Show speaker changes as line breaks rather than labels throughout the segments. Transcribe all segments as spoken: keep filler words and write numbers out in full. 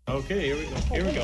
Okay, here we go. Here we go.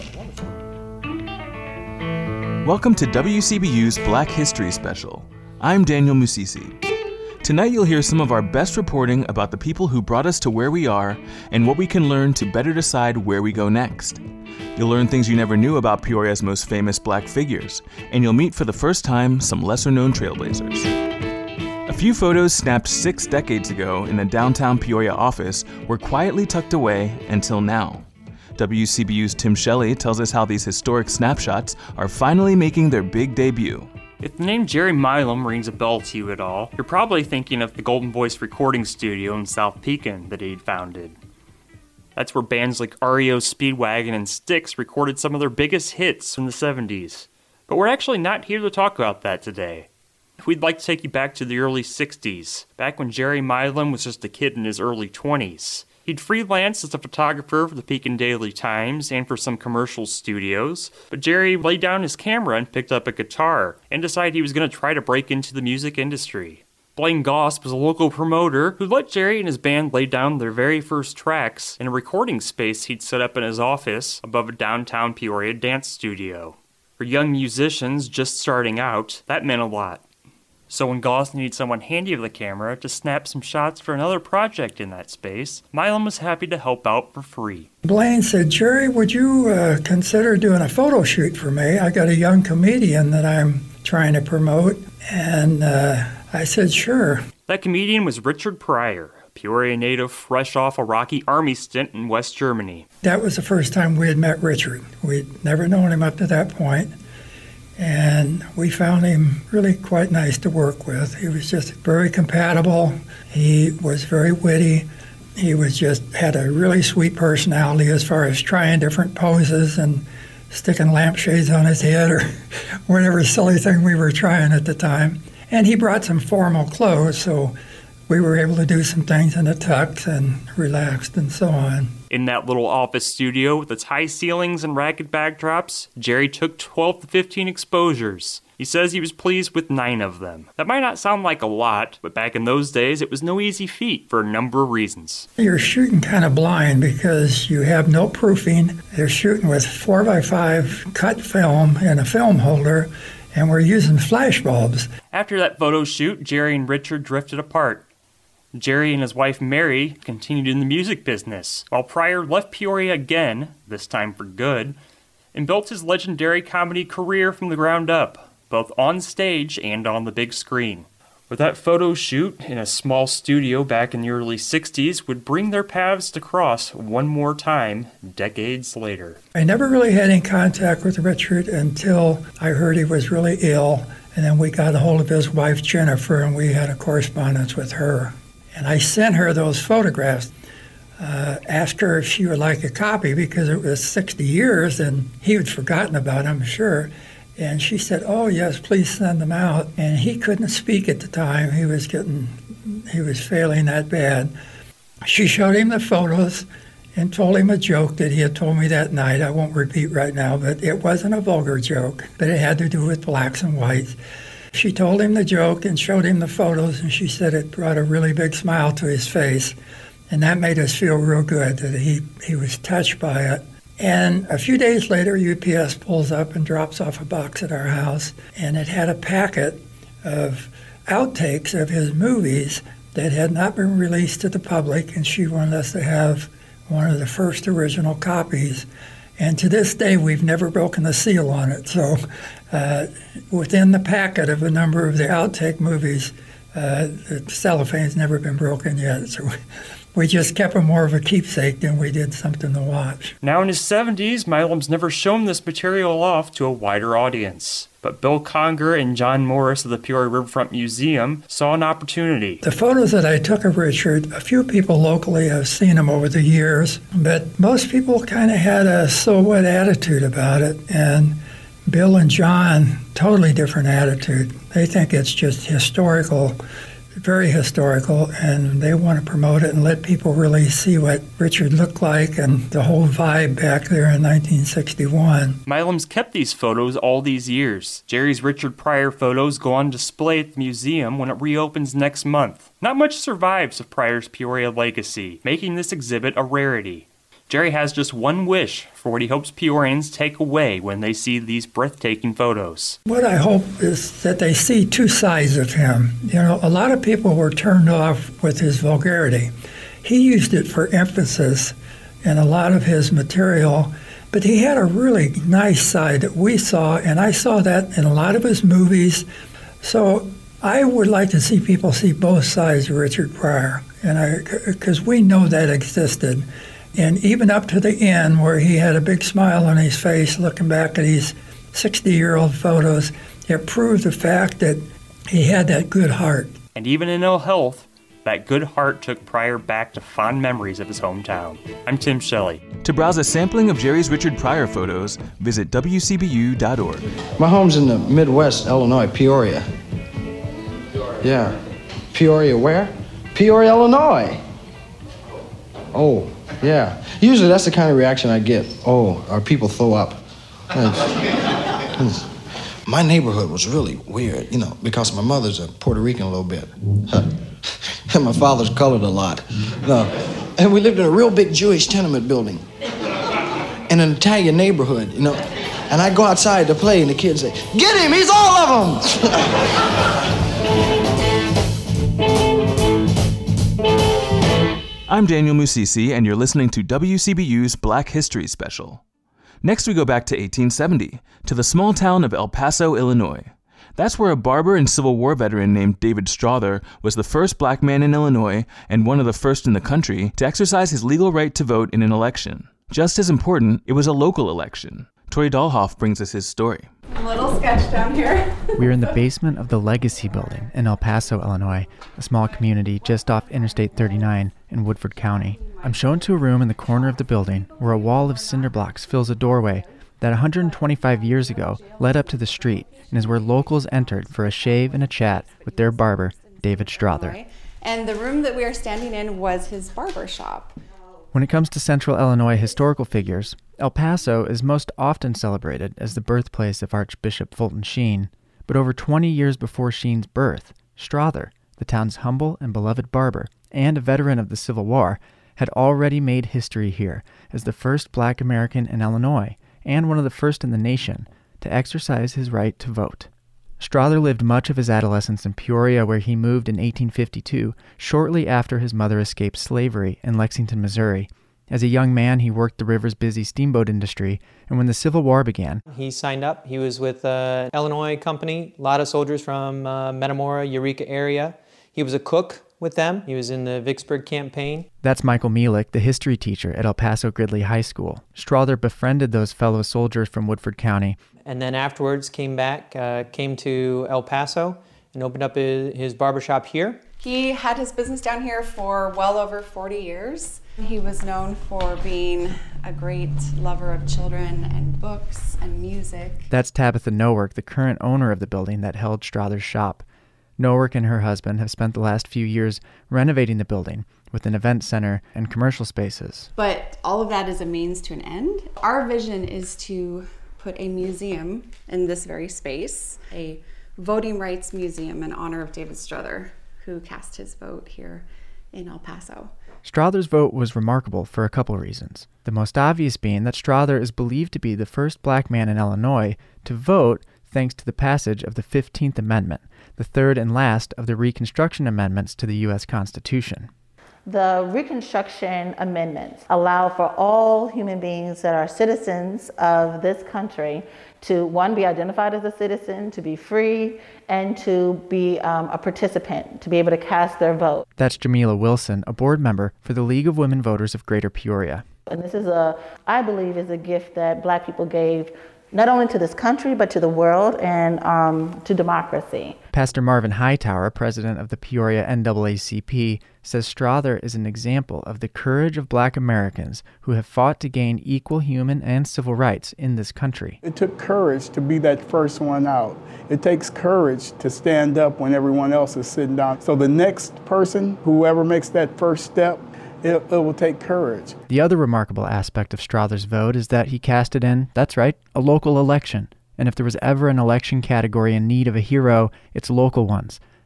Welcome to W C B U's Black History Special. I'm Daniel Musisi. Tonight you'll hear some of our best reporting about the people who brought us to where we are and what we can learn to better decide where we go next. You'll learn things you never knew about Peoria's most famous black figures, and you'll meet for the first time some lesser-known trailblazers. A few photos snapped six decades ago in a downtown Peoria office were quietly tucked away until now. W C B U's Tim Shelley tells us how these historic snapshots are finally making their big debut.
If the name Jerry Milam rings a bell to you at all, you're probably thinking of the Golden Voice recording studio in South Pekin that he'd founded. That's where bands like R E O Speedwagon and Styx recorded some of their biggest hits in the seventies. But we're actually not here to talk about that today. We'd like to take you back to the early sixties, back when Jerry Milam was just a kid in his early twenties. He'd freelanced as a photographer for the Pekin Daily Times and for some commercial studios, but Jerry laid down his camera and picked up a guitar and decided he was going to try to break into the music industry. Blaine Goss was a local promoter who let Jerry and his band lay down their very first tracks in a recording space he'd set up in his office above a downtown Peoria dance studio. For young musicians just starting out, that meant a lot. So when Goss needed someone handy with a camera to snap some shots for another project in that space, Milam was happy to help out for free.
Blaine said, Jerry, would you uh, consider doing a photo shoot for me? I got a young comedian that I'm trying to promote. And uh, I said, sure.
That comedian was Richard Pryor, a Peoria native fresh off a Rocky Army stint in West Germany.
That was the first time we had met Richard. We'd never known him up to that point. And we found him really quite nice to work with. He was just very compatible. He was very witty. He was just had a really sweet personality as far as trying different poses and sticking lampshades on his head or whatever silly thing we were trying at the time. And he brought some formal clothes, so we were able to do some things in the tux and relaxed and so on.
In that little office studio with its high ceilings and ragged backdrops, Jerry took twelve to fifteen exposures. He says he was pleased with nine of them. That might not sound like a lot, but back in those days, it was no easy feat for a number of reasons.
You're shooting kind of blind because you have no proofing. They're shooting with four by five cut film in a film holder, and we're using flash bulbs.
After that photo shoot, Jerry and Richard drifted apart. Jerry and his wife Mary continued in the music business, while Pryor left Peoria again, this time for good, and built his legendary comedy career from the ground up, both on stage and on the big screen. But that photo shoot in a small studio back in the early sixties would bring their paths to cross one more time, decades later.
I never really had any contact with Richard until I heard he was really ill, and then we got a hold of his wife Jennifer, and we had a correspondence with her. And I sent her those photographs, uh, asked her if she would like a copy because it was sixty years and he had forgotten about them, I'm sure. And she said, oh, yes, please send them out. And he couldn't speak at the time. He was getting, he was failing that bad. She showed him the photos and told him a joke that he had told me that night. I won't repeat right now, but it wasn't a vulgar joke, but it had to do with blacks and whites. She told him the joke and showed him the photos, and she said it brought a really big smile to his face. And that made us feel real good that he, he was touched by it. And a few days later, U P S pulls up and drops off a box at our house, and it had a packet of outtakes of his movies that had not been released to the public, and she wanted us to have one of the first original copies. And to this day, we've never broken the seal on it. So uh, within the packet of a number of the outtake movies, uh, the cellophane's never been broken yet. So we just kept them more of a keepsake than we did something to watch.
Now in his seventies, Milam's never shown this material off to a wider audience. But Bill Conger and John Morris of the Peoria Riverfront Museum saw an opportunity.
The photos that I took of Richard, a few people locally have seen them over the years, but most people kind of had a so what attitude about it. And Bill and John, totally different attitude. They think it's just historical, very historical, and they want to promote it and let people really see what Richard looked like and the whole vibe back there in nineteen sixty-one.
Milam's kept these photos all these years. Jerry's Richard Pryor photos go on display at the museum when it reopens next month. Not much survives of Pryor's Peoria legacy, making this exhibit a rarity. Jerry has just one wish for what he hopes Peorians take away when they see these breathtaking photos.
What I hope is that they see two sides of him. You know, a lot of people were turned off with his vulgarity. He used it for emphasis in a lot of his material, but he had a really nice side that we saw, and I saw that in a lot of his movies. So I would like to see people see both sides of Richard Pryor, and I, because we know that existed. And even up to the end, where he had a big smile on his face looking back at these sixty-year-old photos, it proved the fact that he had that good heart.
And even in ill health, that good heart took Pryor back to fond memories of his hometown. I'm Tim Shelley.
To browse a sampling of Jerry's Richard Pryor photos, visit W C B U dot org.
My home's in the Midwest, Illinois, Peoria. Yeah. Peoria where? Peoria, Illinois. Oh, yeah. Usually that's the kind of reaction I get. Oh, or people throw up. My neighborhood was really weird, you know, because my mother's a Puerto Rican a little bit. And my father's colored a lot. No. And we lived in a real big Jewish tenement building in an Italian neighborhood, you know. And I go outside to play, and the kids say, "Get him, he's all of them!"
I'm Daniel Musisi, and you're listening to W C B U's Black History Special. Next, we go back to eighteen seventy, to the small town of El Paso, Illinois. That's where a barber and Civil War veteran named David Strother was the first black man in Illinois and one of the first in the country to exercise his legal right to vote in an election. Just as important, it was a local election. Tori Dahlhoff brings us his story.
A little sketch down here.
We're in the basement of the Legacy Building in El Paso, Illinois, a small community just off Interstate thirty-nine in Woodford County. I'm shown to a room in the corner of the building where a wall of cinder blocks fills a doorway that one hundred twenty-five years ago led up to the street and is where locals entered for a shave and a chat with their barber, David Strother.
And the room that we are standing in was his barber shop.
When it comes to Central Illinois historical figures, El Paso is most often celebrated as the birthplace of Archbishop Fulton Sheen. But over twenty years before Sheen's birth, Strother, the town's humble and beloved barber and a veteran of the Civil War, had already made history here as the first black American in Illinois and one of the first in the nation to exercise his right to vote. Strother lived much of his adolescence in Peoria, where he moved in eighteen fifty-two, shortly after his mother escaped slavery in Lexington, Missouri. As a young man, he worked the river's busy steamboat industry, and when the Civil War began,
he signed up. He was with an Illinois company, a lot of soldiers from uh, Metamora, Eureka area. He was a cook with them. He was in the Vicksburg campaign.
That's Michael Mielek, the history teacher at El Paso Gridley High School. Strother befriended those fellow soldiers from Woodford County.
And then afterwards came back, uh, came to El Paso and opened up his, his barbershop here.
He had his business down here for well over forty years. He was known for being a great lover of children and books and music.
That's Tabitha Nowork, the current owner of the building that held Strother's shop. Nowork and her husband have spent the last few years renovating the building with an event center and commercial spaces.
But all of that is a means to an end. Our vision is to put a museum in this very space, a voting rights museum in honor of David Strother, who cast his vote here in El Paso.
Strother's vote was remarkable for a couple reasons. The most obvious being that Strother is believed to be the first black man in Illinois to vote thanks to the passage of the fifteenth Amendment, the third and last of the Reconstruction Amendments to the U S Constitution.
The Reconstruction Amendments allow for all human beings that are citizens of this country to, one, be identified as a citizen, to be free, and to be um, a participant, to be able to cast their vote.
That's Jamila Wilson, a board member for the League of Women Voters of Greater Peoria.
And this is a, I believe, is a gift that Black people gave not only to this country, but to the world and um, to democracy.
Pastor Marvin Hightower, president of the Peoria N double A C P, says Strother is an example of the courage of black Americans who have fought to gain equal human and civil rights in this country.
It took courage to be that first one out. It takes courage to stand up when everyone else is sitting down. So the next person, whoever makes that first step, It, it will take courage.
The other remarkable aspect of Strother's vote is that he cast it in, that's right, a local election. And if there was ever an election category in need of a hero, it's local ones.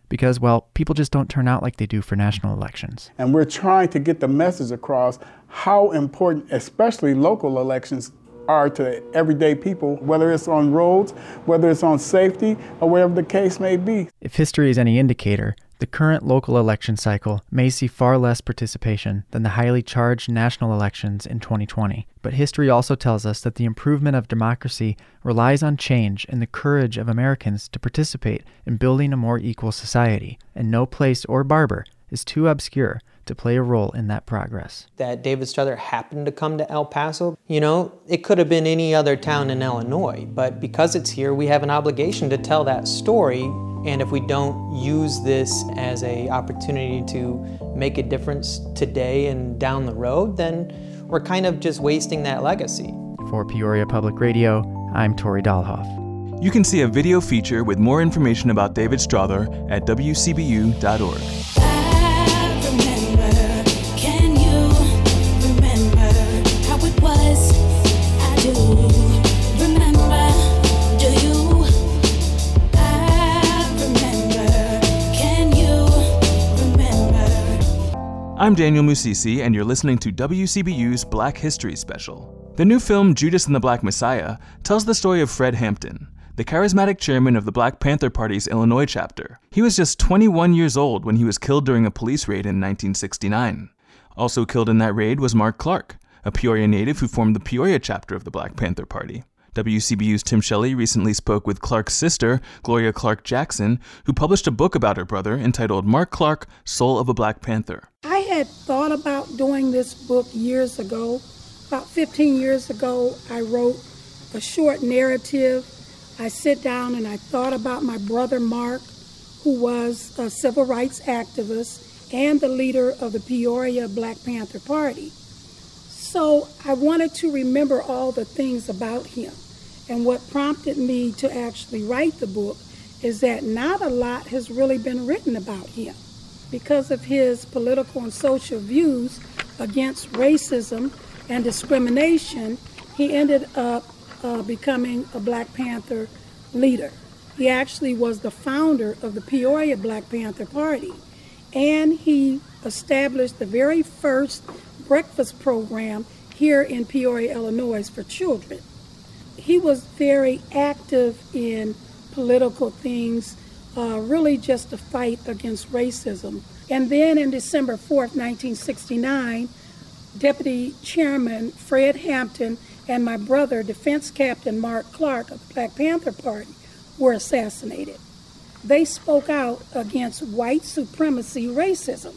because, well, people just don't turn out like they do for national elections.
And we're trying to get the message across how important, especially local elections, are to everyday people, whether it's on roads, whether it's on safety, or whatever the case may be.
If history is any indicator, the current local election cycle may see far less participation than the highly charged national elections in twenty twenty. But history also tells us that the improvement of democracy relies on change and the courage of Americans to participate in building a more equal society, and no place or barber is too obscure to play a role in that progress.
That David Strother happened to come to El Paso, you know, it could have been any other town in Illinois, but because it's here, we have an obligation to tell that story. And if we don't use this as an opportunity to make a difference today and down the road, then we're kind of just wasting that legacy.
For Peoria Public Radio, I'm Tori Dahlhoff.
You can see a video feature with more information about David Strother at W C B U dot org. I'm Daniel Musisi, and you're listening to W C B U's Black History Special. The new film, Judas and the Black Messiah, tells the story of Fred Hampton, the charismatic chairman of the Black Panther Party's Illinois chapter. He was just twenty-one years old when he was killed during a police raid in nineteen sixty-nine. Also killed in that raid was Mark Clark, a Peoria native who formed the Peoria chapter of the Black Panther Party. W C B U's Tim Shelley recently spoke with Clark's sister, Gloria Clark Jackson, who published a book about her brother entitled Mark Clark, Soul of a Black Panther.
I had thought about doing this book years ago. About fifteen years ago, I wrote a short narrative. I sit down and I thought about my brother Mark, who was a civil rights activist and the leader of the Peoria Black Panther Party. So I wanted to remember all the things about him. And what prompted me to actually write the book is that not a lot has really been written about him. Because of his political and social views against racism and discrimination, he ended up uh, becoming a Black Panther leader. He actually was the founder of the Peoria Black Panther Party, and he established the very first breakfast program here in Peoria, Illinois for children. He was very active in political things, uh, really just to fight against racism. And then in December fourth, nineteen sixty-nine, Deputy Chairman Fred Hampton and my brother, Defense Captain Mark Clark of the Black Panther Party, were assassinated. They spoke out against white supremacy racism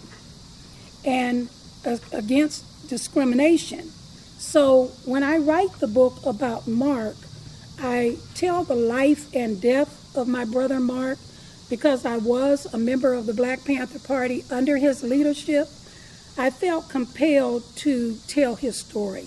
and uh, against discrimination. So when I write the book about Mark, I tell the life and death of my brother Mark because I was a member of the Black Panther Party under his leadership. I felt compelled to tell his story.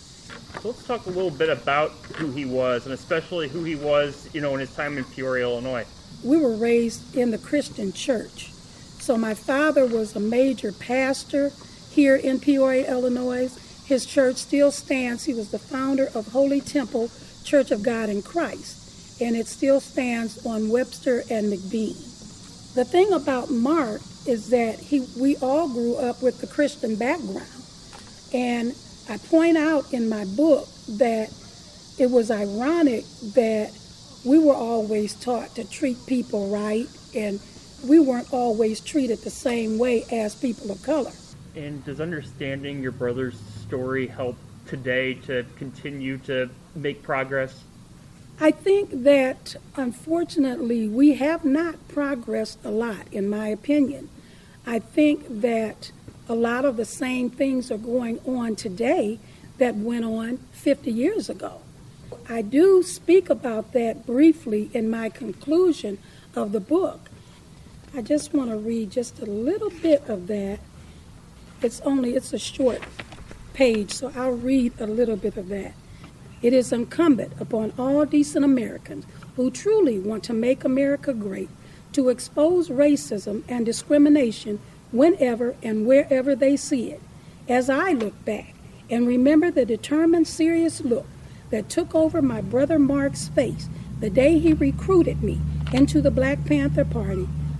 So let's talk a little bit about who he was, and especially who he was, you know, in his time in Peoria, Illinois.
We were raised in the Christian church. So my father was a major pastor here in Peoria, Illinois. His church still stands. He was the founder of Holy Temple Church of God in Christ, and it still stands on Webster and McBean. The thing about Mark is that he, we all grew up with the Christian background, and I point out in my book that it was ironic that we were always taught to treat people right, and we weren't always treated the same way as people of color.
And does understanding your brother's story help today to continue to make progress?
I think that, unfortunately, we have not progressed a lot, in my opinion. I think that a lot of the same things are going on today that went on fifty years ago. I do speak about that briefly in my conclusion of the book. I just want to read just a little bit of that. It's only, it's a short page, so I'll read a little bit of that. It is incumbent upon all decent Americans who truly want to make America great to expose racism and discrimination whenever and wherever they see it. As I look back and remember the determined, serious look that took over my brother Mark's face the day he recruited me into the Black Panther Party,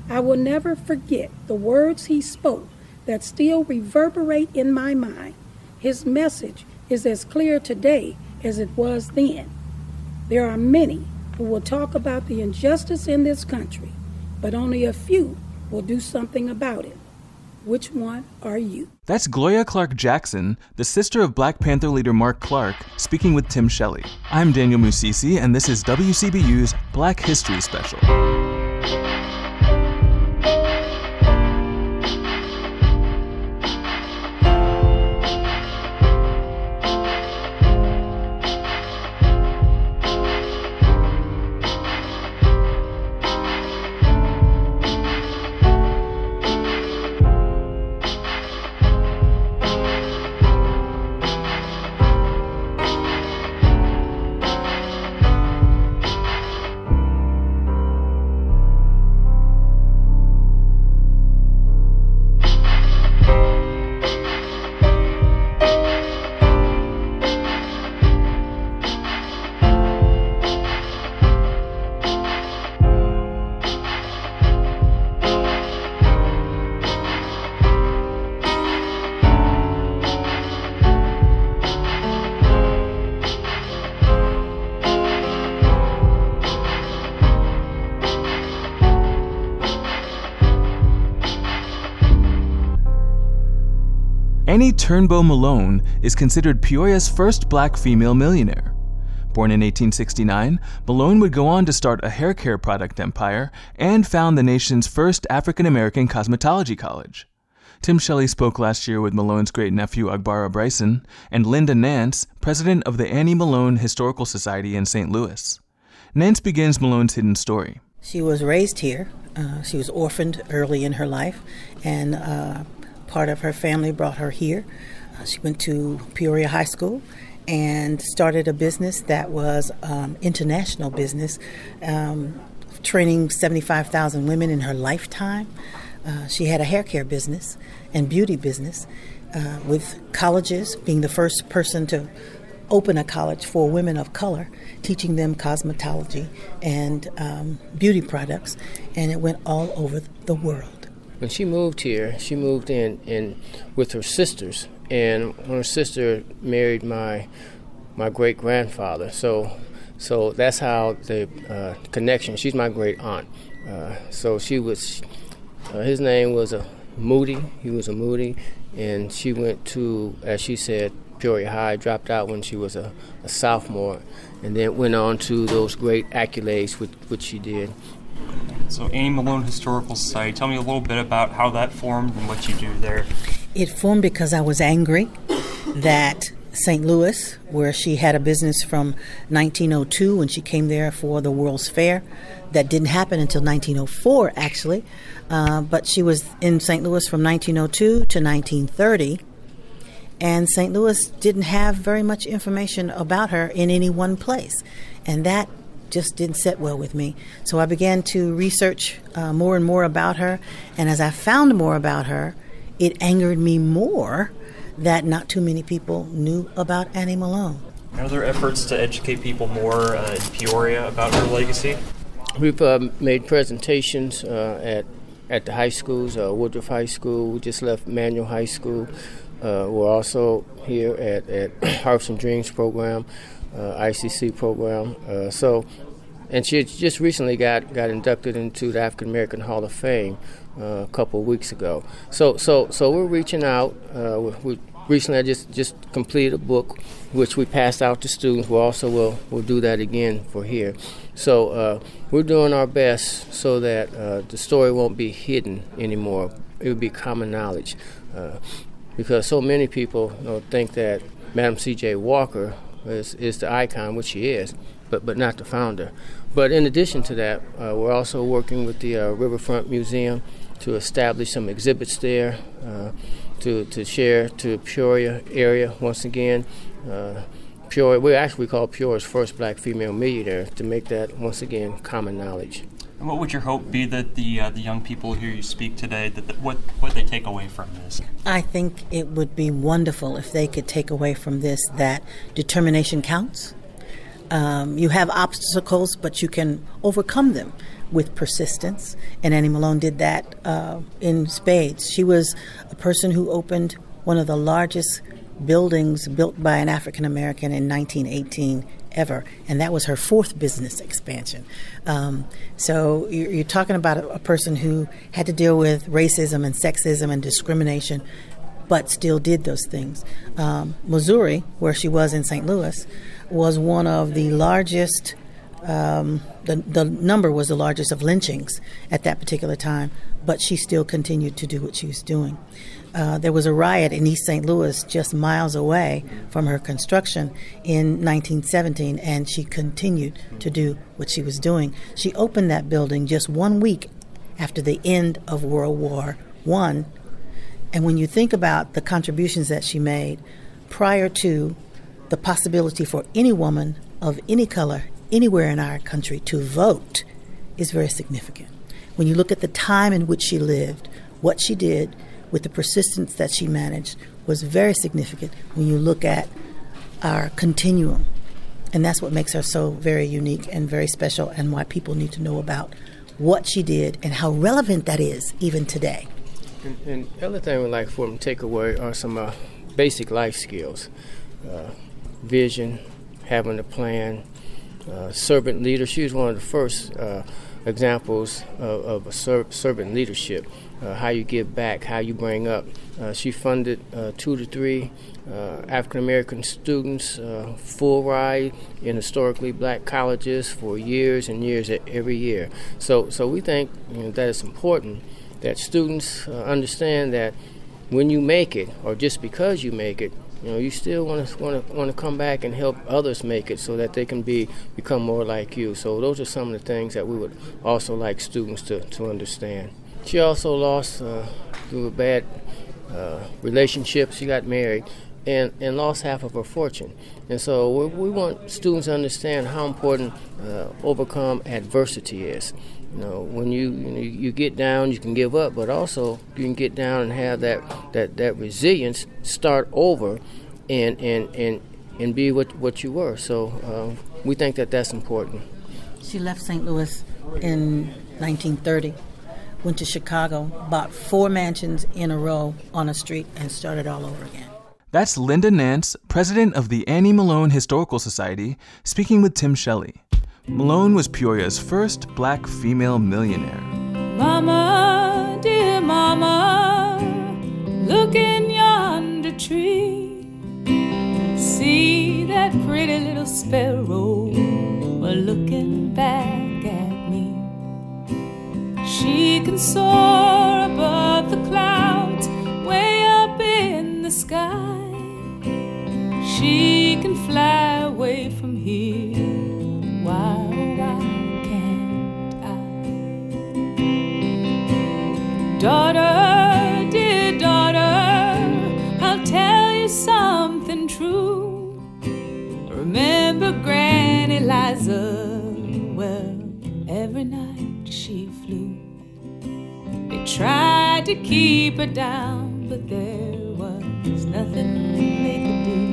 I will never forget the words he spoke that still reverberate in my mind. His message is as clear today as it was then. There are many who will talk about the injustice in this country, but only a few will do something about it. Which one are you?
That's Gloria Clark Jackson, the sister of Black Panther leader Mark Clark, speaking with Tim Shelley. I'm Daniel Musisi, and this is W C B U's Black History Special. Annie Turnbow Malone is considered Peoria's first black female millionaire. Born in eighteen sixty-nine, Malone would go on to start a hair care product empire and found the nation's first African-American cosmetology college. Tim Shelley spoke last year with Malone's great-nephew Agbara Bryson and Linda Nance, president of the Annie Malone Historical Society in Saint Louis. Nance begins Malone's hidden story.
She was raised here. Uh, she was orphaned early in her life, and uh, part of her family brought her here. Uh, she went to Peoria High School and started a business that was um, international business, um, training seventy-five thousand women in her lifetime. Uh, she had a hair care business and beauty business, uh, with colleges, being the first person to open a college for women of color, teaching them cosmetology and um, beauty products, and it went all over the world.
When she moved here, she moved in, in with her sisters, and when her sister married my my great grandfather, so so that's how the uh, connection. She's my great aunt, uh, so she was. Uh, his name was a Moody. He was a Moody, and she went to, as she said, Peoria High. Dropped out when she was a, a sophomore, and then went on to those great accolades which, which she did.
So Annie Malone Historical Society, tell me a little bit about how that formed and what you do there.
It formed because I was angry that Saint Louis, where she had a business from nineteen oh two when she came there for the World's Fair, that didn't happen until nineteen oh four actually, uh, but she was in Saint Louis from nineteen oh two to nineteen thirty, and Saint Louis didn't have very much information about her in any one place, and that just didn't sit well with me. So I began to research uh, more and more about her, and as I found more about her, it angered me more that not too many people knew about Annie Malone.
Are there efforts to educate people more uh, in Peoria about her legacy?
We've uh, made presentations uh, at at the high schools, uh, Woodruff High School. We just left Manual High School. Uh, we're also here at, at Harps and Dreams program. Uh, I C C program. Uh, so, and she just recently got, got inducted into the African American Hall of Fame uh, a couple of weeks ago. So, so, so we're reaching out. Uh, we, we recently I just, just completed a book which we passed out to students. We also will will do that again for here. So uh, we're doing our best so that uh, the story won't be hidden anymore. It will be common knowledge, uh, because so many people you know, think that Madam C J Walker Is, is the icon, which she is, but but not the founder. But in addition to that, uh, we're also working with the uh, Riverfront Museum to establish some exhibits there, uh, to to share to Peoria area once again. Uh, Peoria, we actually call Peoria's first black female millionaire, to make that once again common knowledge.
And what would your hope be that the uh, the young people here you speak today, that the, what what they take away from this?
I think it would be wonderful if they could take away from this that determination counts, Um, you have obstacles, but you can overcome them with persistence. And Annie Malone did that uh, in spades. She was a person who opened one of the largest buildings built by an African American in nineteen eighteen ever, and that was her fourth business expansion. Um, so you're, you're talking about a, a person who had to deal with racism and sexism and discrimination, but still did those things. Um, Missouri, where she was in Saint Louis, was one of the largest, um, the, the number was the largest of lynchings at that particular time, but she still continued to do what she was doing. Uh, there was a riot in East Saint Louis just miles away from her construction in nineteen seventeen, and she continued to do what she was doing. She opened that building just one week after the end of World War One. And when you think about the contributions that she made prior to the possibility for any woman of any color anywhere in our country to vote is very significant. When you look at the time in which she lived, what she did with the persistence that she managed was very significant when you look at our continuum. And that's what makes her so very unique and very special, and why people need to know about what she did and how relevant that is even today.
And, and the other thing we'd like for them to take away are some uh, basic life skills. Uh, vision, having a plan, uh, servant leader. She was one of the first uh, examples of, of a ser- servant leadership. Uh, how you give back, how you bring up. Uh, she funded uh, two to three uh, African-American students, uh, full ride in historically black colleges for years and years every year. So so we think you know, that it's important that students uh, understand that when you make it, or just because you make it, you know, you still want to want to want to come back and help others make it so that they can be become more like you. So those are some of the things that we would also like students to, to understand. She also lost uh, through a bad uh, relationship. She got married and, and lost half of her fortune. And so we, we want students to understand how important uh, overcome adversity is. You know, when you, you know, you get down, you can give up, but also you can get down and have that, that, that resilience, start over, and and, and, and be what, what you were. So uh, we think that that's important.
She left Saint Louis in nineteen thirty. Went to Chicago, bought four mansions in a row on a street, and started all over again.
That's Linda Nance, president of the Annie Malone Historical Society, speaking with Tim Shelley. Malone was Peoria's first black female millionaire.
Mama, dear mama, look in yonder tree. See that pretty little sparrow looking back at me. She can soar above the clouds, way up in the sky. She can fly away from here. Why, why can't I? Daughter, dear daughter, I'll tell you something true. Remember Granny Liza? Well, every night she flew. They tried to keep her down, but there was nothing they could do.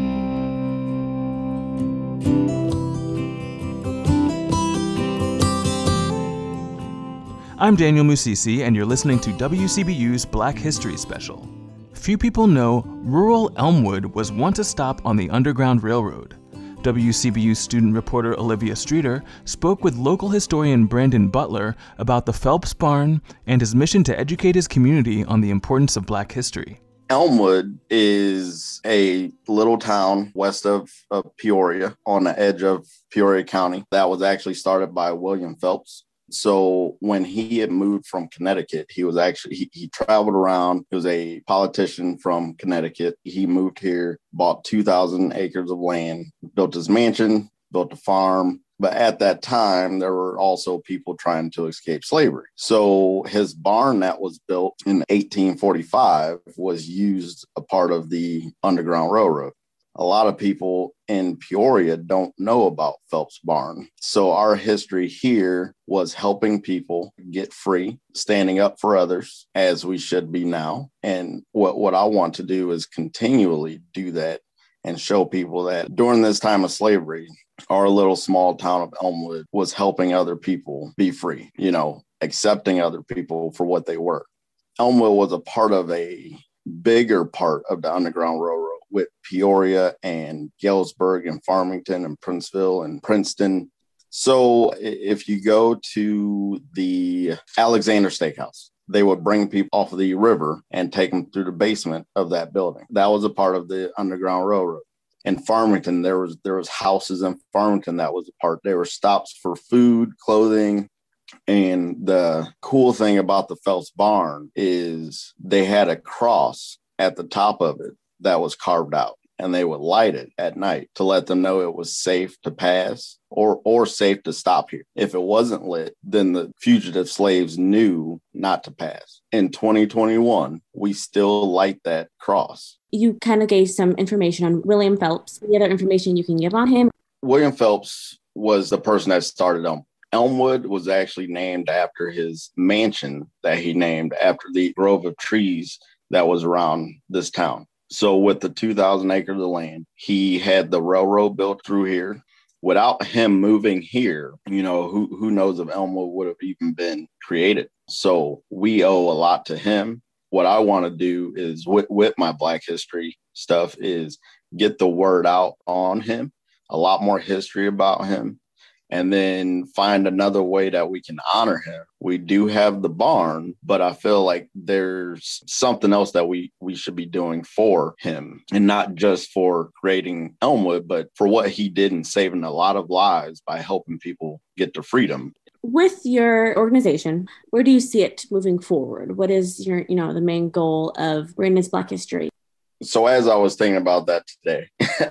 I'm Daniel Musisi, and you're listening to W C B U's Black History Special. Few people know rural Elmwood was once a stop on the Underground Railroad. W C B U student reporter Olivia Streeter spoke with local historian Brandon Butler about the Phelps Barn and his mission to educate his community on the importance of Black history.
Elmwood is a little town west of, of Peoria on the edge of Peoria County that was actually started by William Phelps. So when he had moved from Connecticut, he was actually, he, he traveled around. He was a politician from Connecticut. He moved here, bought two thousand acres of land, built his mansion, built a farm. But at that time, there were also people trying to escape slavery. So his barn that was built in eighteen forty-five was used a part of the Underground Railroad. A lot of people in Peoria don't know about Phelps Barn. So our history here was helping people get free, standing up for others, as we should be now. And what, what I want to do is continually do that and show people that during this time of slavery, our little small town of Elmwood was helping other people be free, you know, accepting other people for what they were. Elmwood was a part of a bigger part of the Underground Railroad with Peoria and Galesburg and Farmington and Princeville and Princeton. So if you go to the Alexander Steakhouse, they would bring people off of the river and take them through the basement of that building. That was a part of the Underground Railroad. In Farmington, there was there was houses in Farmington that was a part. There were stops for food, clothing. And the cool thing about the Phelps Barn is they had a cross at the top of it that was carved out, and they would light it at night to let them know it was safe to pass or or safe to stop here. If it wasn't lit, then the fugitive slaves knew not to pass. In twenty twenty-one, we still light that cross.
You kind of gave some information on William Phelps. Any other information you can give on him?
William Phelps was the person that started Elmwood. Elmwood was actually named after his mansion that he named after the grove of trees that was around this town. So with the two thousand acres of land, he had the railroad built through here. Without him moving here, you know, who, who knows if Elmwood would have even been created. So we owe a lot to him. What I want to do is with, with my Black history stuff is get the word out on him, a lot more history about him, and then find another way that we can honor him. We do have the barn, but I feel like there's something else that we, we should be doing for him, and not just for creating Elmwood, but for what he did in saving a lot of lives by helping people get to freedom.
With your organization, where do you see it moving forward? What is your, you know, the main goal of Brandon's Black History?
So as I was thinking about that today,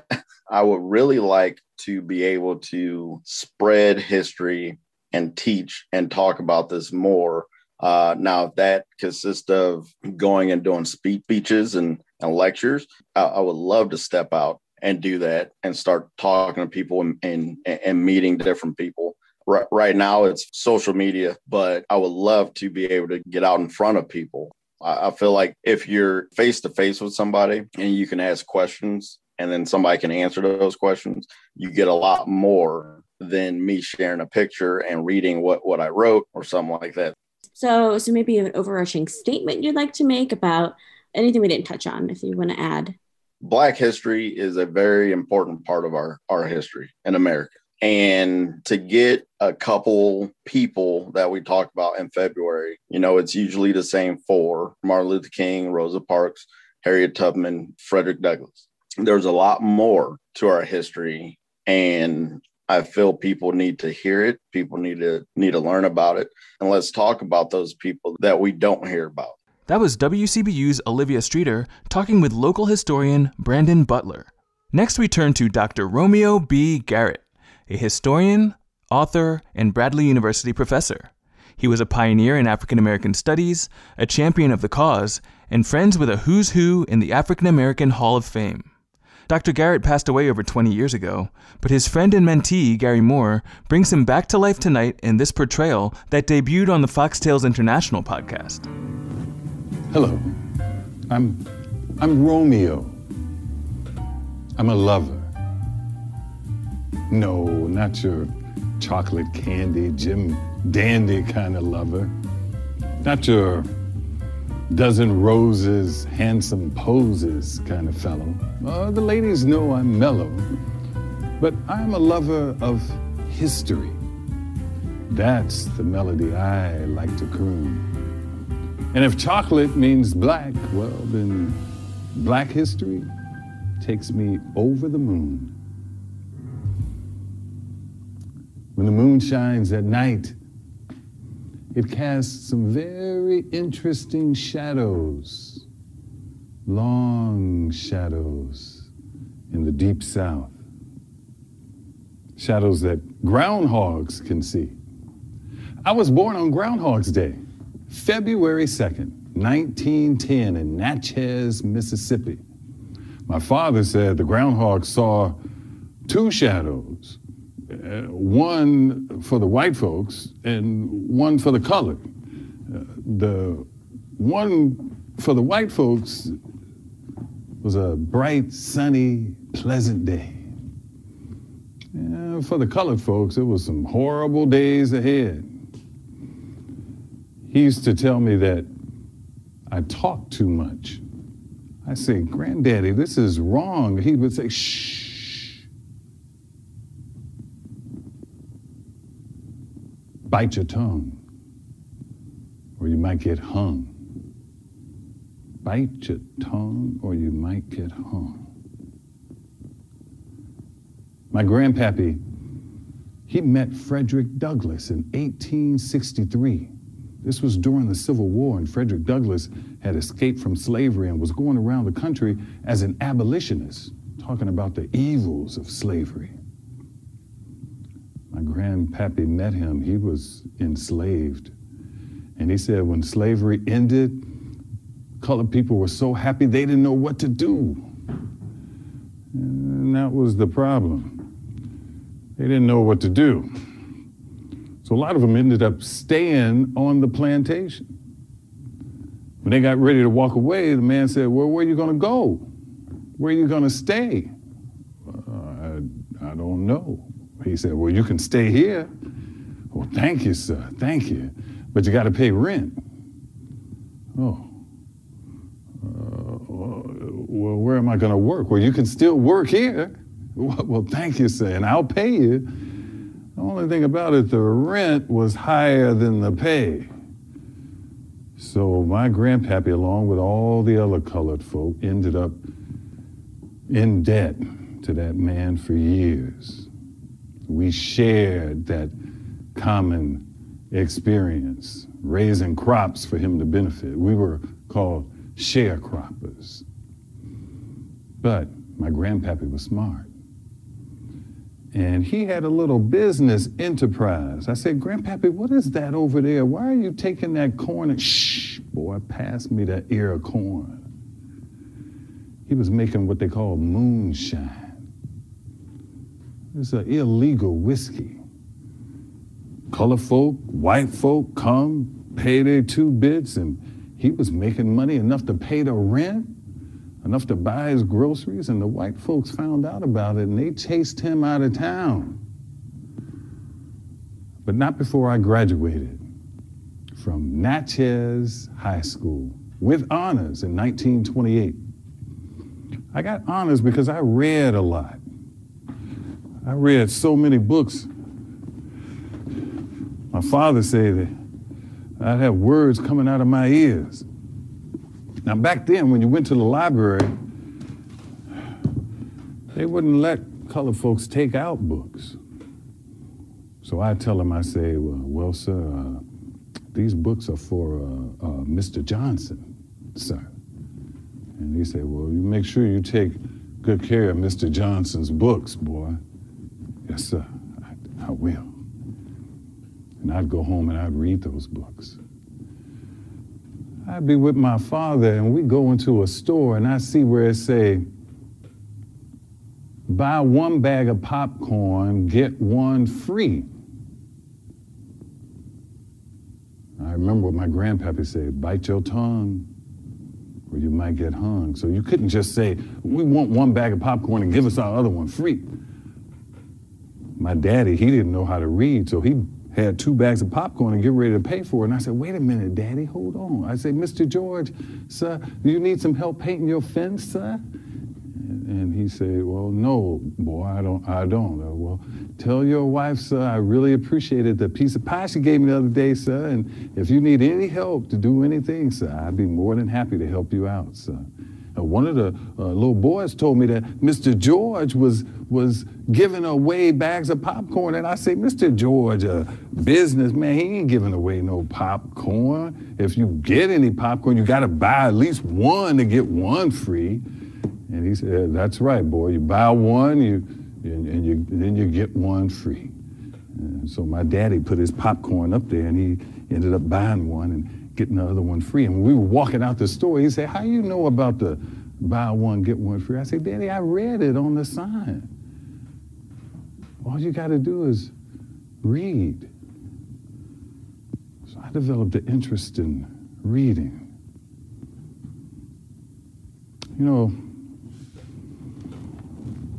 I would really like to be able to spread history and teach and talk about this more. Uh, now, if that consists of going and doing speeches and, and lectures, I, I would love to step out and do that and start talking to people and, and, and meeting different people. Right, right now, it's social media, but I would love to be able to get out in front of people. I, I feel like if you're face to face with somebody and you can ask questions, and then somebody can answer those questions, you get a lot more than me sharing a picture and reading what, what I wrote or something like that.
So, so maybe an overarching statement you'd like to make about anything we didn't touch on, if you want to add.
Black history is a very important part of our, our history in America. And to get a couple people that we talked about in February, you know, it's usually the same four: Martin Luther King, Rosa Parks, Harriet Tubman, Frederick Douglass. There's a lot more to our history, and I feel people need to hear it. People need to need to learn about it. And let's talk about those people that we don't hear about.
That was W C B U's Olivia Streeter talking with local historian Brandon Butler. Next, we turn to Doctor Romeo B. Garrett, a historian, author, and Bradley University professor. He was a pioneer in African American studies, a champion of the cause, and friends with a who's who in the African American Hall of Fame. Doctor Garrett passed away over twenty years ago, but his friend and mentee, Gary Moore, brings him back to life tonight in this portrayal that debuted on the Fox Tales International podcast.
Hello, I'm, I'm Romeo. I'm a lover. No, not your chocolate candy, Jim Dandy kind of lover. Not your dozen roses, handsome poses kind of fellow. Uh, the ladies know I'm mellow, but I'm a lover of history. That's the melody I like to croon. And if chocolate means black, well, then Black history takes me over the moon. When the moon shines at night, it casts some very interesting shadows, long shadows in the deep south. Shadows that groundhogs can see. I was born on Groundhog's Day, February second, nineteen ten in Natchez, Mississippi. My father said the groundhog saw two shadows, uh, one for the white folks and one for the colored. Uh, the one for the white folks was a bright, sunny pleasant day. And for the colored folks, it was some horrible days ahead. He used to tell me that I talk too much. I say, Granddaddy, this is wrong. He would say, shh. Bite your tongue, or you might get hung. Bite your tongue, or you might get hung. My grandpappy, he met Frederick Douglass in eighteen sixty-three. This was during the Civil War, and Frederick Douglass had escaped from slavery and was going around the country as an abolitionist, talking about the evils of slavery. My grandpappy met him. He was enslaved. And he said when slavery ended, colored people were so happy they didn't know what to do. And that was the problem. They didn't know what to do. So a lot of them ended up staying on the plantation. When they got ready to walk away, the man said, well, where are you gonna go? Where are you gonna stay? Uh, I, I don't know. He said, well, you can stay here. Well, thank you, sir, thank you. But you gotta pay rent. Oh. Uh, well, where am I gonna work? Well, you can still work here. Well, thank you, sir, and I'll pay you. The only thing about it, the rent was higher than the pay. So my grandpappy, along with all the other colored folk, ended up in debt to that man for years. We shared that common experience, raising crops for him to benefit. We were called sharecroppers. But my grandpappy was smart. And he had a little business enterprise. I said, Grandpappy, what is that over there? Why are you taking that corn and, shh, boy, pass me that ear of corn. He was making what they call moonshine. It's an illegal whiskey. Color folk, white folk come, pay their two bits, and he was making money enough to pay the rent, enough to buy his groceries, and the white folks found out about it, and they chased him out of town. But not before I graduated from Natchez High School with honors in nineteen twenty-eight. I got honors because I read a lot. I read so many books. My father said that I'd have words coming out of my ears. Now, back then, when you went to the library, they wouldn't let colored folks take out books. So I tell them, I say, well, well sir, uh, these books are for uh, uh, Mister Johnson, sir. And he said, well, you make sure you take good care of Mister Johnson's books, boy. Yes, sir, I, I will. And I'd go home and I'd read those books. I'd be with my father and we'd go into a store and I see where it say, buy one bag of popcorn, get one free. I remember what my grandpappy said, bite your tongue or you might get hung. So you couldn't just say, we want one bag of popcorn and give us our other one free. My daddy, he didn't know how to read, so he had two bags of popcorn and get ready to pay for it. And I said, wait a minute, Daddy, hold on. I said, Mister George, sir, do you need some help painting your fence, sir? And he said, well, no, boy, I don't, I don't. Uh, well, tell your wife, sir, I really appreciated the piece of pie she gave me the other day, sir. And if you need any help to do anything, sir, I'd be more than happy to help you out, sir. Uh, one of the uh, little boys told me that Mister George was was giving away bags of popcorn, and I say, Mister George, a businessman, he ain't giving away no popcorn. If you get any popcorn, you got to buy at least one to get one free. And he said, that's right, boy. You buy one, you and, and you then you get one free. And so my daddy put his popcorn up there, and he ended up buying one and getting the other one free. And when we were walking out the store, he said, how you know about the buy one, get one free? I said, Daddy, I read it on the sign. All you got to do is read. So I developed an interest in reading. You know,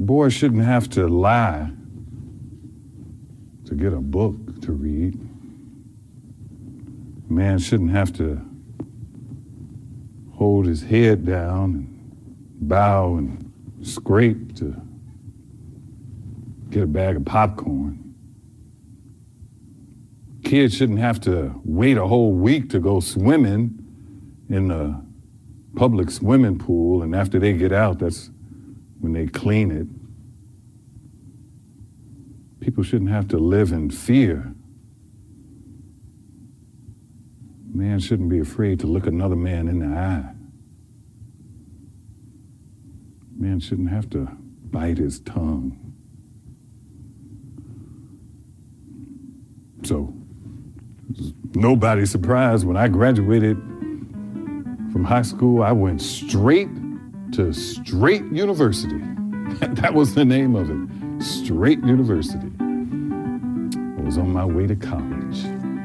boys shouldn't have to lie to get a book to read. A man shouldn't have to hold his head down and bow and scrape to get a bag of popcorn. Kids shouldn't have to wait a whole week to go swimming in the public swimming pool, and after they get out, that's when they clean it. People shouldn't have to live in fear. Man shouldn't be afraid to look another man in the eye. Man shouldn't have to bite his tongue. So, nobody's surprised when I graduated from high school, I went straight to Straight University. That was the name of it, Straight University. I was on my way to college.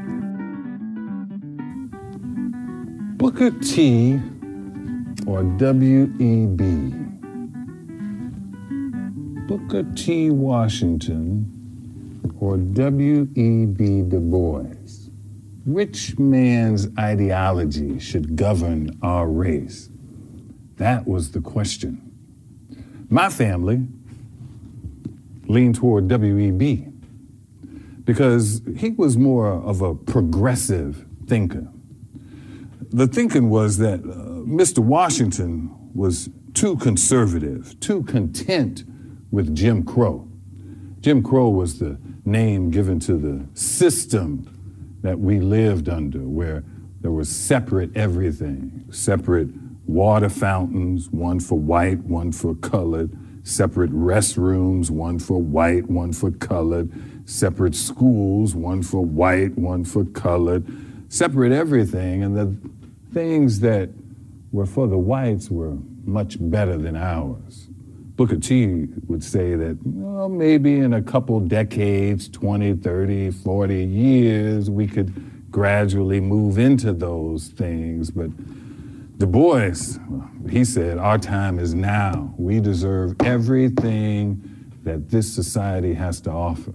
Booker T, or W E B. Booker T. Washington, or W E B. Du Bois. Which man's ideology should govern our race? That was the question. My family leaned toward W E B because he was more of a progressive thinker. The thinking was that uh, Mister Washington was too conservative, too content with Jim Crow. Jim Crow was the name given to the system that we lived under, where there was separate everything, separate water fountains, one for white, one for colored, separate restrooms, one for white, one for colored, separate schools, one for white, one for colored, separate everything, and the things that were for the whites were much better than ours. Booker T would say that, well, maybe in a couple decades, twenty, thirty, forty years, we could gradually move into those things. But Du Bois, he said, our time is now. We deserve everything that this society has to offer.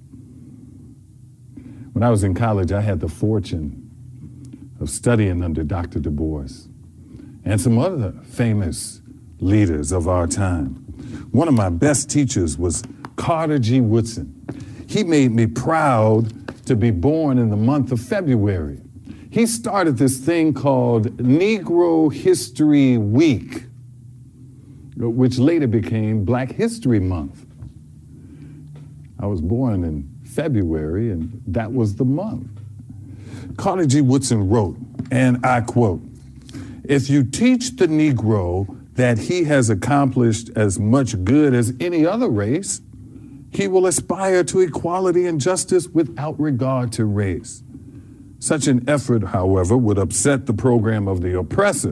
When I was in college, I had the fortune of studying under Doctor Du Bois and some other famous leaders of our time. One of my best teachers was Carter G. Woodson. He made me proud to be born in the month of February. He started this thing called Negro History Week, which later became Black History Month. I was born in February, and that was the month. Carter G. Woodson wrote, and I quote, "If you teach the Negro that he has accomplished as much good as any other race, he will aspire to equality and justice without regard to race. Such an effort, however, would upset the program of the oppressor.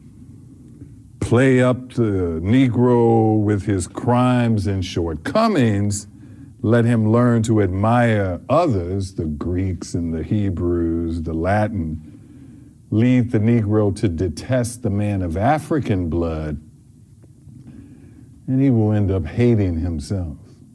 Play up the Negro with his crimes and shortcomings, let him learn to admire others, the Greeks and the Hebrews, the Latin. Lead the Negro to detest the man of African blood, and he will end up hating himself."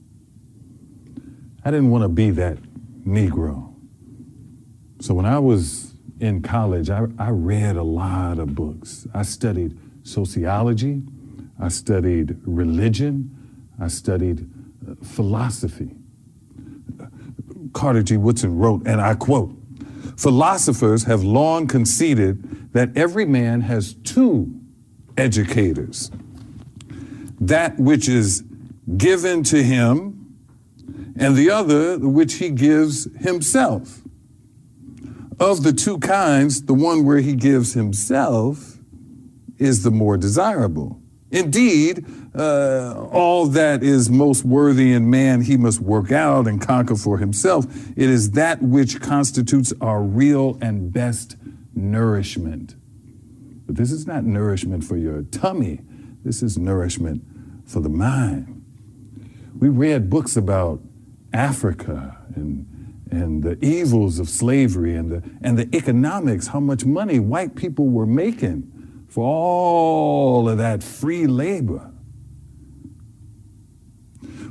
I didn't want to be that Negro. So when I was in college, I, I read a lot of books. I studied sociology, I studied religion, I studied uh, philosophy. Carter G. Woodson wrote, and I quote, "Philosophers have long conceded that every man has two educators, that which is given to him and the other which he gives himself. Of the two kinds, the one where he gives himself is the more desirable. Indeed, uh, all that is most worthy in man he must work out and conquer for himself. It is that which constitutes our real and best nourishment." But this is not nourishment for your tummy. This is nourishment for the mind. We read books about Africa and and the evils of slavery and the and the economics, how much money white people were making for all of that free labor.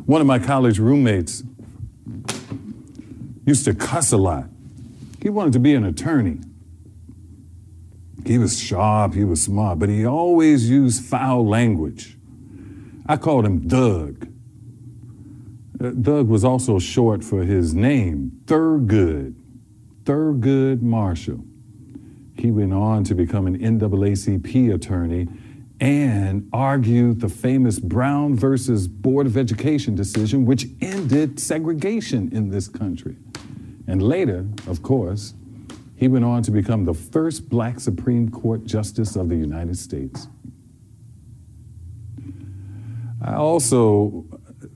One of my college roommates used to cuss a lot. He wanted to be an attorney. He was sharp, he was smart, but he always used foul language. I called him Doug. Uh, Doug was also short for his name, Thurgood, Thurgood Marshall. He went on to become an N double A C P attorney and argued the famous Brown versus Board of Education decision, which ended segregation in this country. And later, of course, he went on to become the first black Supreme Court Justice of the United States. I also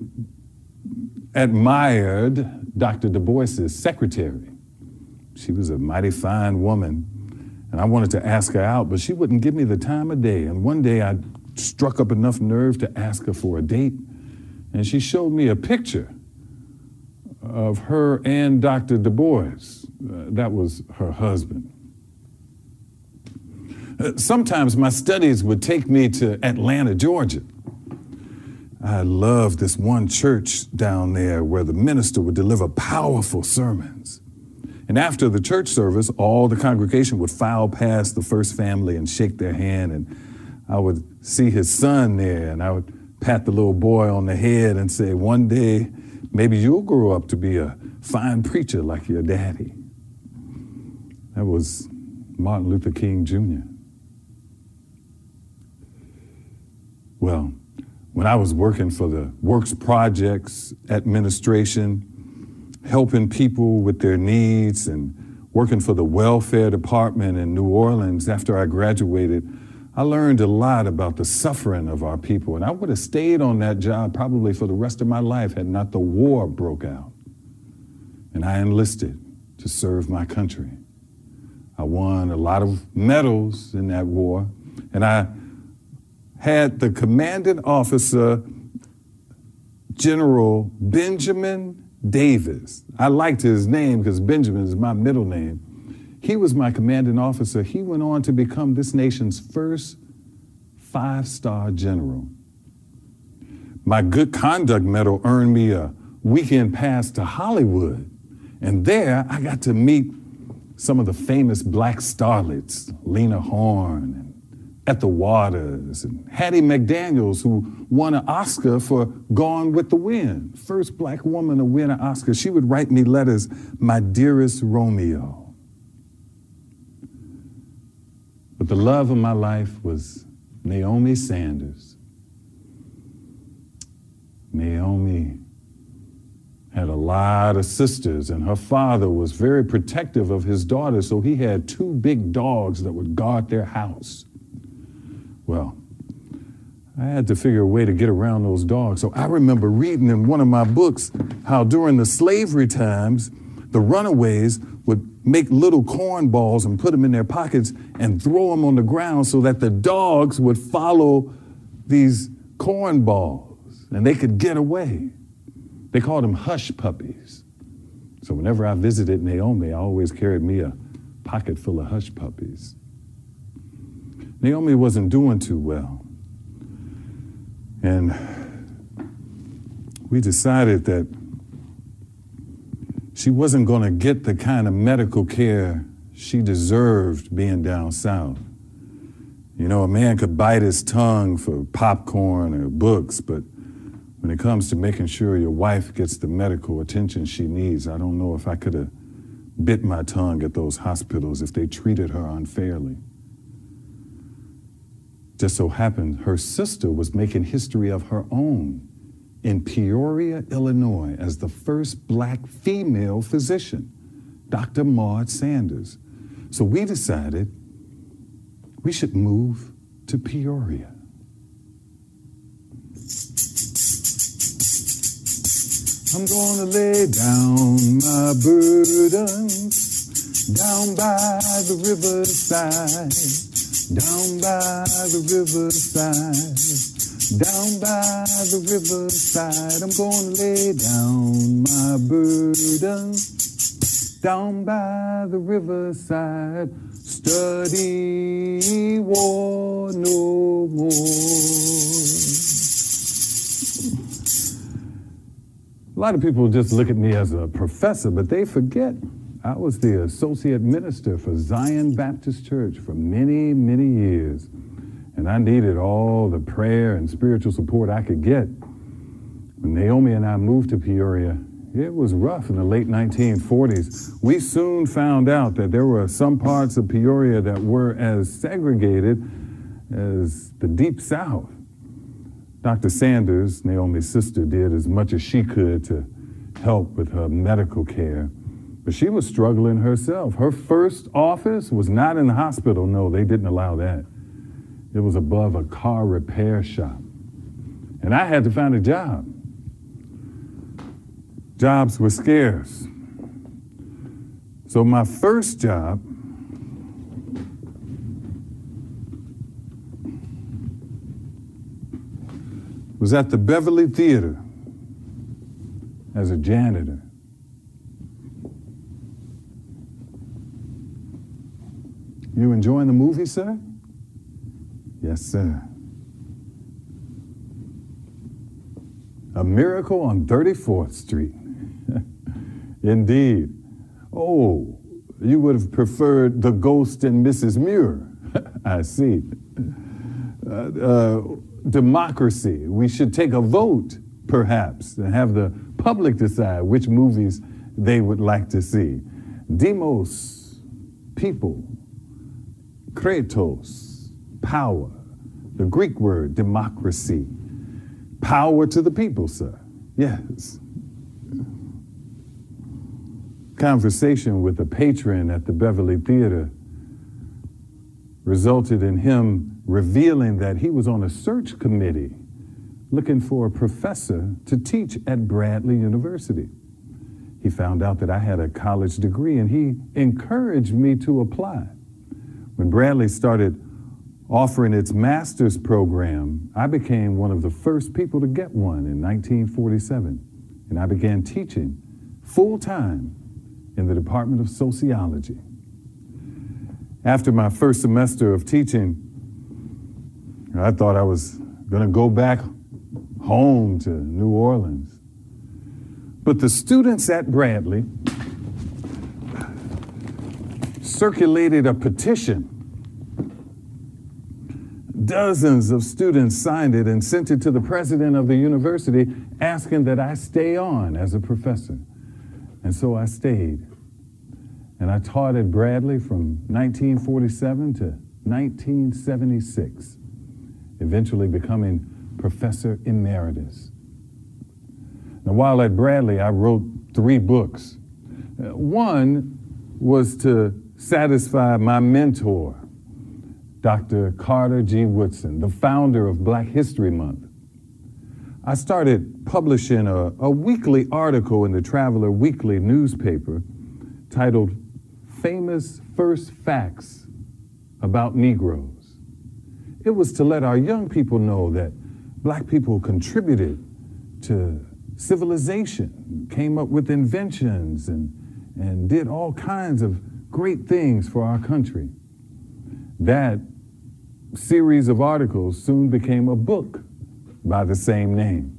admired Doctor Du Bois's secretary. She was a mighty fine woman, and I wanted to ask her out, but she wouldn't give me the time of day. And one day I struck up enough nerve to ask her for a date, and she showed me a picture of her and Doctor Du Bois. Uh, that was her husband. Uh, sometimes my studies would take me to Atlanta, Georgia. I loved this one church down there where the minister would deliver powerful sermons. And after the church service, all the congregation would file past the first family and shake their hand, and I would see his son there, and I would pat the little boy on the head and say, one day, maybe you'll grow up to be a fine preacher like your daddy. That was Martin Luther King Junior Well, when I was working for the Works Projects Administration, helping people with their needs and working for the welfare department in New Orleans after I graduated, I learned a lot about the suffering of our people. And I would have stayed on that job probably for the rest of my life had not the war broke out. And I enlisted to serve my country. I won a lot of medals in that war, and I had the commanding officer, General Benjamin Davis. I liked his name because Benjamin is my middle name. He was my commanding officer. He went on to become this nation's first five-star general. My Good Conduct Medal earned me a weekend pass to Hollywood. And there I got to meet some of the famous black starlets, Lena Horne and Ethel Waters and Hattie McDaniels, who won an Oscar for Gone with the Wind. First black woman to win an Oscar. She would write me letters, "My dearest Romeo." But the love of my life was Naomi Sanders. Naomi had a lot of sisters, and her father was very protective of his daughters, so he had two big dogs that would guard their house. Well, I had to figure a way to get around those dogs. So I remember reading in one of my books how during the slavery times, the runaways would make little corn balls and put them in their pockets and throw them on the ground so that the dogs would follow these corn balls and they could get away. They called them hush puppies. So whenever I visited Naomi, I always carried me a pocket full of hush puppies. Naomi wasn't doing too well. And we decided that she wasn't going to get the kind of medical care she deserved being down south. You know, a man could bite his tongue for popcorn or books, but when it comes to making sure your wife gets the medical attention she needs, I don't know if I could have bit my tongue at those hospitals if they treated her unfairly. Just so happened her sister was making history of her own in Peoria, Illinois, as the first black female physician, Doctor Maud Sanders. So we decided we should move to Peoria. I'm gonna lay down my burdens down by the riverside, down by the riverside, down by the riverside. I'm gonna lay down my burdens down by the riverside, study war no more. no more. A lot of people just look at me as a professor, but they forget I was the associate minister for Zion Baptist Church for many, many years. And I needed all the prayer and spiritual support I could get. When Naomi and I moved to Peoria, it was rough in the late nineteen forties. We soon found out that there were some parts of Peoria that were as segregated as the Deep South. Doctor Sanders, Naomi's sister, did as much as she could to help with her medical care, but she was struggling herself. Her first office was not in the hospital. No, they didn't allow that. It was above a car repair shop. And I had to find a job. Jobs were scarce. So my first job was at the Beverly Theater as a janitor. You enjoying the movie, sir? Yes, sir. A Miracle on thirty-fourth Street. Indeed. Oh, you would have preferred The Ghost and Missus Muir. I see. Uh, uh, democracy. We should take a vote, perhaps, and have the public decide which movies they would like to see. Demos, people. Kratos, power. The Greek word, democracy. Power to the people, sir. Yes. Conversation with a patron at the Beverly Theater resulted in him revealing that he was on a search committee looking for a professor to teach at Bradley University. He found out that I had a college degree and he encouraged me to apply. When Bradley started offering its master's program, I became one of the first people to get one in nineteen forty-seven, and I began teaching full-time in the Department of Sociology. After my first semester of teaching, I thought I was going to go back home to New Orleans. But the students at Bradley circulated a petition. Dozens of students signed it and sent it to the president of the university asking that I stay on as a professor. And so I stayed. And I taught at Bradley from nineteen forty-seven to nineteen seventy-six, eventually becoming Professor Emeritus. Now, while at Bradley, I wrote three books. Uh, one was to satisfy my mentor, Doctor Carter G. Woodson, the founder of Black History Month. I started publishing a, a weekly article in the Traveler Weekly newspaper titled Famous First Facts About Negroes. It was to let our young people know that Black people contributed to civilization, came up with inventions, and, and did all kinds of great things for our country. That series of articles soon became a book by the same name.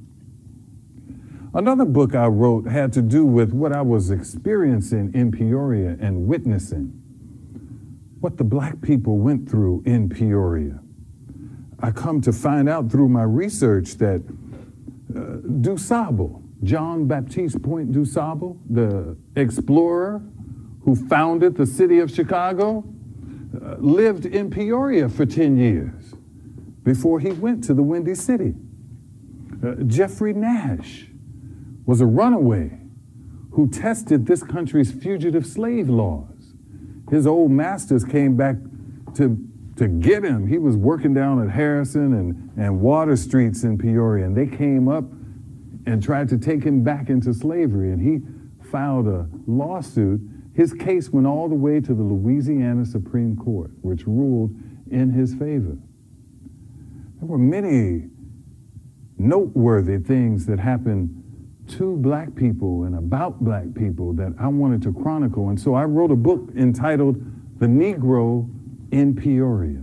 Another book I wrote had to do with what I was experiencing in Peoria and witnessing, what the Black people went through in Peoria. I come to find out through my research that uh, DuSable, John Baptiste Point DuSable, the explorer who founded the city of Chicago, uh, lived in Peoria for ten years before he went to the Windy City. Uh, Jeffrey Nash was a runaway who tested this country's fugitive slave laws. His old masters came back to, to get him. He was working down at Harrison and, and Water Streets in Peoria, and they came up and tried to take him back into slavery, and he filed a lawsuit. His case went all the way to the Louisiana Supreme Court, which ruled in his favor. There were many noteworthy things that happened to Black people and about Black people that I wanted to chronicle. And so I wrote a book entitled The Negro in Peoria.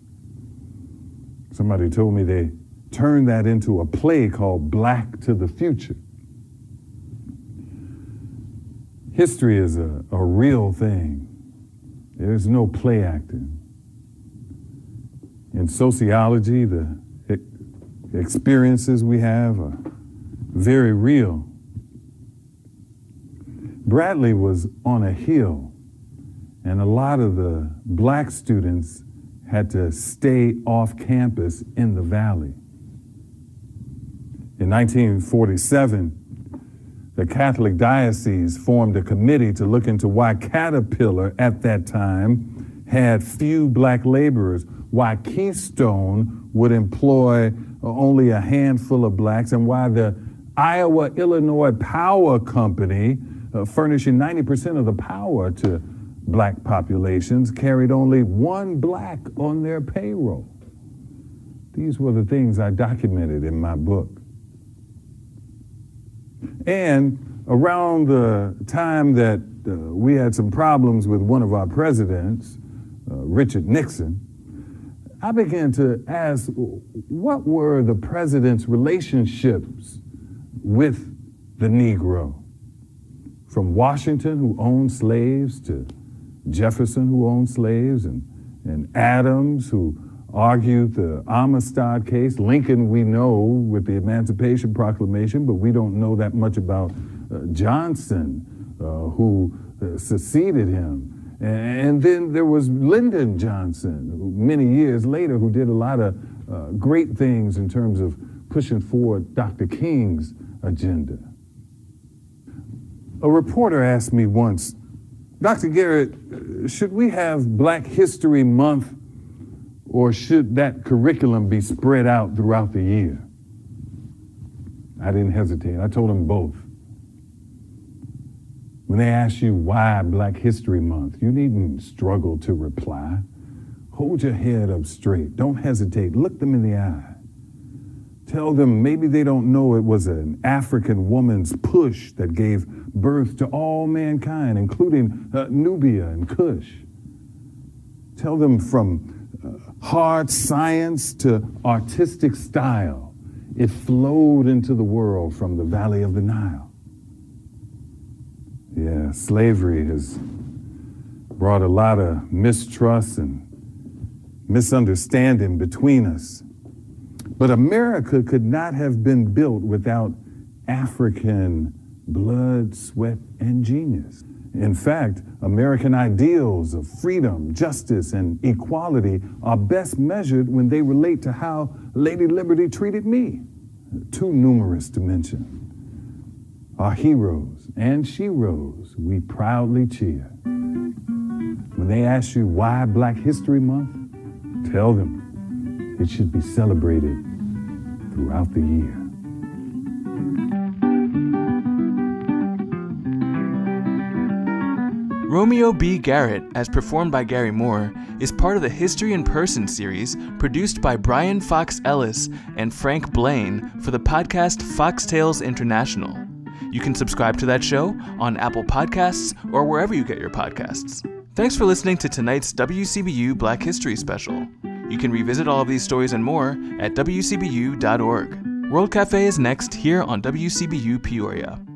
Somebody told me they turned that into a play called Black to the Future. History is a, a real thing. There's no play acting. In sociology, the experiences we have are very real. Bradley was on a hill, and a lot of the black students had to stay off campus in the valley. In nineteen forty-seven, the Catholic diocese formed a committee to look into why Caterpillar at that time had few black laborers, why Keystone would employ only a handful of blacks, and why the Iowa Illinois Power Company, uh, furnishing ninety percent of the power to black populations, carried only one black on their payroll. These were the things I documented in my book. And around the time that uh, we had some problems with one of our presidents, uh, Richard Nixon, I began to ask, what were the president's relationships with the Negro? From Washington, who owned slaves, to Jefferson, who owned slaves, and, and Adams, who argued the Amistad case. Lincoln, we know, with the Emancipation Proclamation, but we don't know that much about uh, Johnson, uh, who uh, succeeded him. And, and then there was Lyndon Johnson, who, many years later, who did a lot of uh, great things in terms of pushing forward Doctor King's agenda. A reporter asked me once, Doctor Garrett, should we have Black History Month, or should that curriculum be spread out throughout the year? I didn't hesitate. I told them both. When they ask you why Black History Month, you needn't struggle to reply. Hold your head up straight. Don't hesitate. Look them in the eye. Tell them maybe they don't know it was an African woman's push that gave birth to all mankind, including uh, Nubia and Kush. Tell them from uh, hard science to artistic style, it flowed into the world from the Valley of the Nile. Yeah, slavery has brought a lot of mistrust and misunderstanding between us. But America could not have been built without African blood, sweat, and genius. In fact, American ideals of freedom, justice, and equality are best measured when they relate to how Lady Liberty treated me. Too numerous to mention. Our heroes and sheroes, we proudly cheer. When they ask you why Black History Month, tell them it should be celebrated throughout the year.
Romeo B. Garrett, as performed by Gary Moore, is part of the History in Person series produced by Brian Fox Ellis and Frank Blaine for the podcast Foxtails International. You can subscribe to that show on Apple Podcasts or wherever you get your podcasts. Thanks for listening to tonight's W C B U Black History Special. You can revisit all of these stories and more at W C B U dot org. World Cafe is next here on W C B U Peoria.